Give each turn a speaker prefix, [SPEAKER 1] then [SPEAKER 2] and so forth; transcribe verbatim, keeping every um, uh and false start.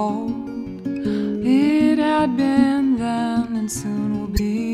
[SPEAKER 1] cold. It had been then and soon will be